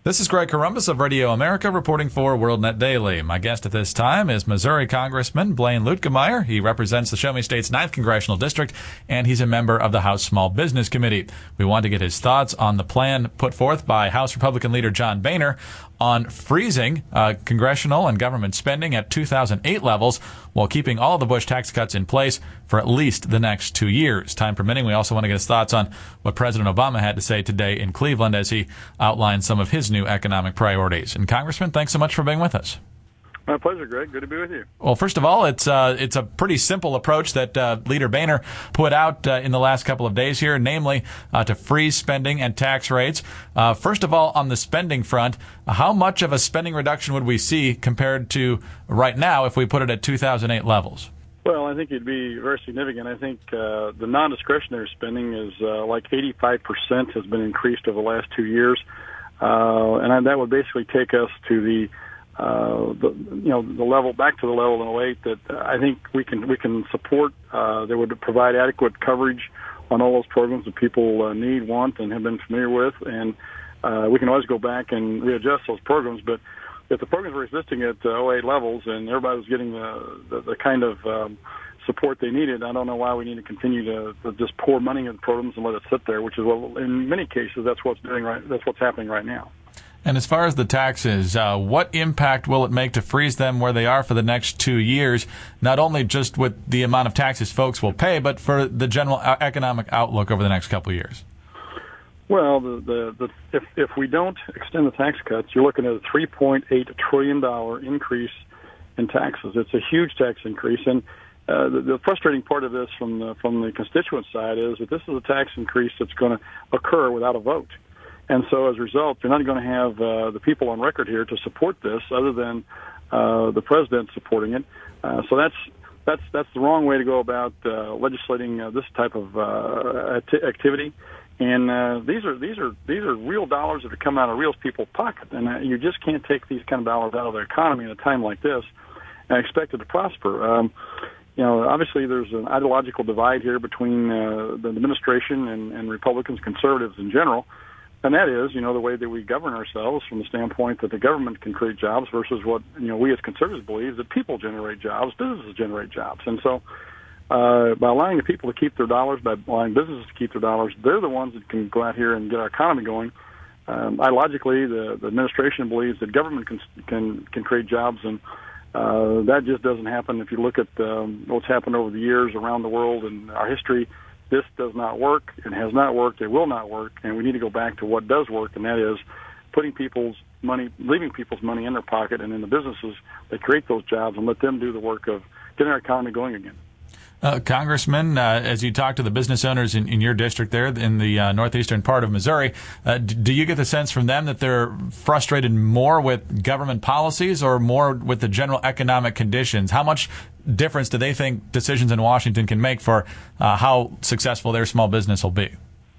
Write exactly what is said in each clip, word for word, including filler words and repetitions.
This is Greg Corombos of Radio America reporting for WorldNet Daily. My guest at this time is Missouri Congressman Blaine Luetkemeyer. He represents the Show Me State's ninth Congressional District, and he's a member of the House Small Business Committee. We want to get his thoughts on the plan put forth by House Republican leader John Boehner on freezing uh, congressional and government spending at two thousand eight levels while keeping all of the Bush tax cuts in place for at least the next two years. Time permitting, we also want to get his thoughts on what President Obama had to say today in Cleveland as he outlined some of his new economic priorities. And Congressman, thanks so much for being with us. My pleasure, Greg. Good to be with you. Well, first of all, it's uh, it's a pretty simple approach that uh, Leader Boehner put out uh, in the last couple of days here, namely uh, to freeze spending and tax rates. Uh, first of all, on the spending front, how much of a spending reduction would we see compared to right now if we put it at two thousand eight levels? Well, I think it'd be very significant. I think uh, the non-discretionary spending is uh, like eighty-five percent has been increased over the last two years, uh, and that would basically take us to the Uh, the you know the level back to the level in oh eight that uh, I think we can we can support. Uh, that would provide adequate coverage on all those programs that people uh, need, want, and have been familiar with, and uh, we can always go back and readjust those programs. But if the programs were existing at uh, oh eight levels and everybody was getting the the, the kind of um, support they needed, I don't know why we need to continue to, to just pour money into programs and let it sit there, which is what in many cases that's what's doing right. That's what's happening right now. And as far as the taxes, uh, what impact will it make to freeze them where they are for the next two years, not only just with the amount of taxes folks will pay, but for the general economic outlook over the next couple of years? Well, the, the, the, if, if we don't extend the tax cuts, you're looking at a three point eight trillion dollars increase in taxes. It's a huge tax increase. And uh, the, the frustrating part of this from the, from the constituent side is that this is a tax increase that's going to occur without a vote. And so, as a result, you're not going to have uh, the people on record here to support this, other than uh, the president supporting it. Uh, so that's that's that's the wrong way to go about uh, legislating uh, this type of uh, activity. And uh, these are these are these are real dollars that are coming out of real people's pocket, and uh, you just can't take these kind of dollars out of the economy in a time like this and expect it to prosper. Um, You know, obviously there's an ideological divide here between uh, the administration and, and Republicans, conservatives in general. And that is, you know, the way that we govern ourselves from the standpoint that the government can create jobs versus what, you know, we as conservatives believe that people generate jobs, businesses generate jobs. And so uh, by allowing the people to keep their dollars, by allowing businesses to keep their dollars, they're the ones that can go out here and get our economy going. Um, ideologically, the, the administration believes that government can can, can create jobs, and uh, that just doesn't happen. If you look at um, what's happened over the years around the world and our history, this does not work. It has not worked. It will not work. And we need to go back to what does work, and that is putting people's money, leaving people's money in their pocket and in the businesses that create those jobs, and let them do the work of getting our economy going again. Uh, Congressman, uh, as you talk to the business owners in, in your district there in the uh, northeastern part of Missouri, uh, d- do you get the sense from them that they're frustrated more with government policies or more with the general economic conditions? How much difference do they think decisions in Washington can make for uh, how successful their small business will be?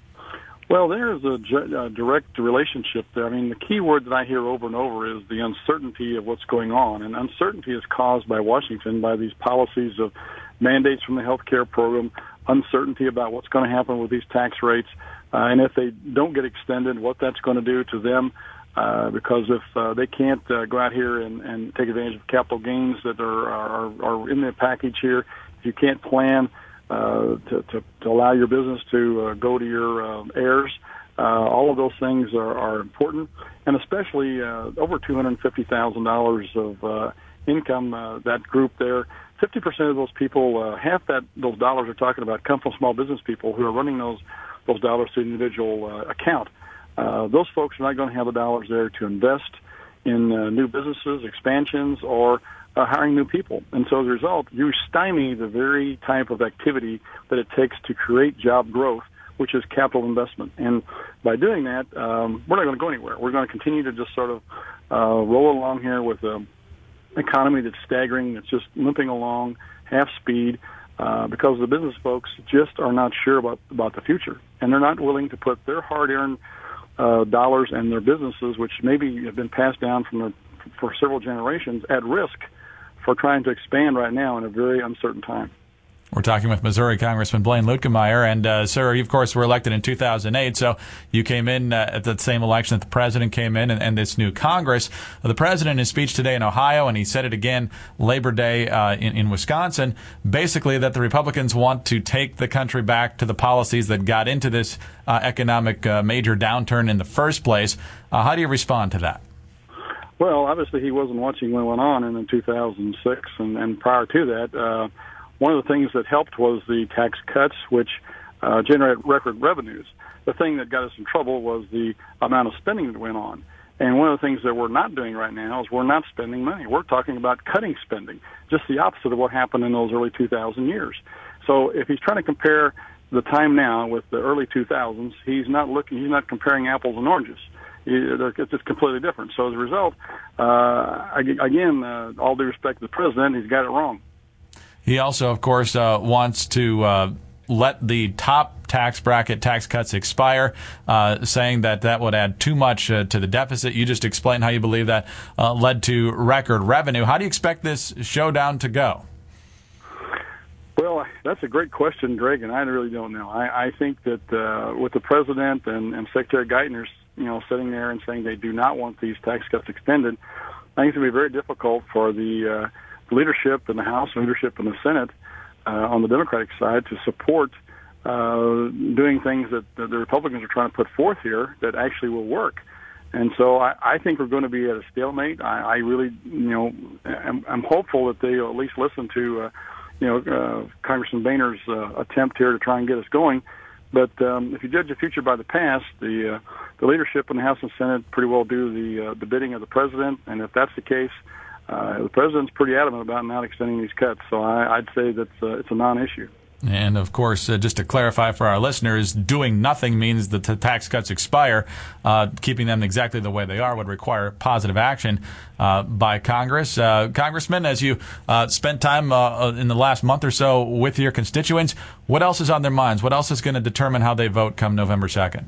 Well, there is a, a direct relationship there. I mean, the key word that I hear over and over is the uncertainty of what's going on. And uncertainty is caused by Washington, by these policies of mandates from the health care program, uncertainty about what's going to happen with these tax rates, uh, and if they don't get extended, what that's going to do to them. Uh, because if uh, they can't uh, go out here and, and take advantage of capital gains that are, are, are in the package here, if you can't plan uh, to, to, to allow your business to uh, go to your uh, heirs, uh, all of those things are, are important, and especially uh, over two hundred fifty thousand dollars of uh, income, uh, that group there. fifty percent of those people, uh, half that those dollars are talking about, come from small business people who are running those those dollars to an individual uh, account. Uh, those folks are not going to have the dollars there to invest in uh, new businesses, expansions, or uh, hiring new people. And so as a result, you stymie the very type of activity that it takes to create job growth, which is capital investment. And by doing that, um, we're not going to go anywhere. We're going to continue to just sort of uh, roll along here with a economy that's staggering, that's just limping along half speed, uh, because the business folks just are not sure about, about the future. And they're not willing to put their hard-earned uh, dollars and their businesses, which maybe have been passed down from the, for several generations, at risk for trying to expand right now in a very uncertain time. We're talking with Missouri Congressman Blaine Luetkemeyer. And, uh, sir, you, of course, were elected in two thousand eight, so you came in uh, at the same election that the president came in and, and this new Congress. Uh, the president, in his speech today in Ohio, and he said it again Labor Day uh, in, in Wisconsin, basically that the Republicans want to take the country back to the policies that got into this uh, economic uh, major downturn in the first place. Uh, how do you respond to that? Well, obviously he wasn't watching what went on in two thousand six, and, and prior to that, uh, one of the things that helped was the tax cuts, which uh, generated record revenues. The thing that got us in trouble was the amount of spending that went on. And one of the things that we're not doing right now is we're not spending money. We're talking about cutting spending, just the opposite of what happened in those early two thousand years. So if he's trying to compare the time now with the early two thousands, he's not looking, he's not comparing apples and oranges. It's just completely different. So as a result, uh, again, uh, all due respect to the president, he's got it wrong. He also, of course, uh, wants to uh, let the top tax bracket tax cuts expire, uh, saying that that would add too much uh, to the deficit. You just explained how you believe that uh, led to record revenue. How do you expect this showdown to go? Well, that's a great question, Greg, and I really don't know. I, I think that uh, with the president and, and Secretary Geithner, you know, sitting there and saying they do not want these tax cuts extended, I think it's going to be very difficult for the uh, leadership in the House, leadership in the Senate, uh, on the Democratic side, to support uh, doing things that, that the Republicans are trying to put forth here that actually will work. And so I, I think we're going to be at a stalemate. I, I really, you know, am, I'm hopeful that they'll at least listen to, uh, you know, uh, Congressman Boehner's uh, attempt here to try and get us going. But um, if you judge the future by the past, the uh, the leadership in the House and Senate pretty well do the uh, the bidding of the president, and if that's the case, uh, the president's pretty adamant about not extending these cuts. So I, I'd say that uh, it's a non-issue. And, of course, uh, just to clarify for our listeners, doing nothing means that the tax cuts expire. Uh, keeping them exactly the way they are would require positive action uh, by Congress. Uh, Congressman, as you uh, spent time uh, in the last month or so with your constituents, what else is on their minds? What else is going to determine how they vote come November second?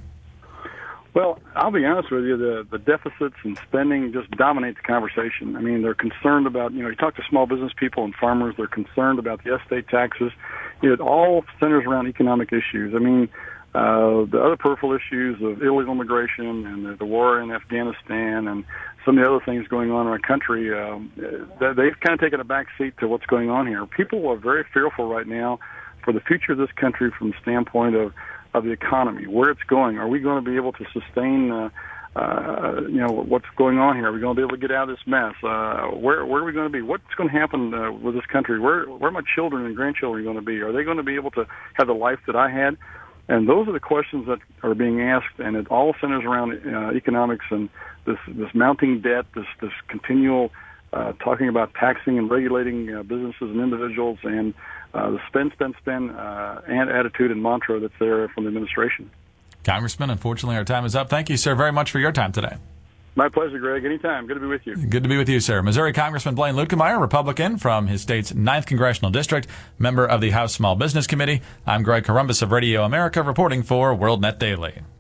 Well, I'll be honest with you, the, the deficits and spending just dominate the conversation. I mean, they're concerned about, you know, you talk to small business people and farmers, they're concerned about the estate taxes. It all centers around economic issues. I mean, uh, the other peripheral issues of illegal immigration and the, the war in Afghanistan and some of the other things going on in our country, um, they've kind of taken a back seat to what's going on here. People are very fearful right now for the future of this country from the standpoint of of the economy, where it's going. Are we going to be able to sustain, uh, uh, you know, what's going on here? Are we going to be able to get out of this mess? Uh, where, where are we going to be? What's going to happen uh, with this country? Where, where are my children and grandchildren going to be? Are they going to be able to have the life that I had? And those are the questions that are being asked, and it all centers around uh, economics and this, this mounting debt, this, this continual uh, talking about taxing and regulating uh, businesses and individuals, and Uh, the spend, spend, spend uh, and attitude and mantra that's there from the administration. Congressman, unfortunately, our time is up. Thank you, sir, very much for your time today. My pleasure, Greg. Anytime. Good to be with you. Good to be with you, sir. Missouri Congressman Blaine Luetkemeyer, Republican from his state's ninth Congressional District, member of the House Small Business Committee. I'm Greg Corombos of Radio America, reporting for WorldNet Daily.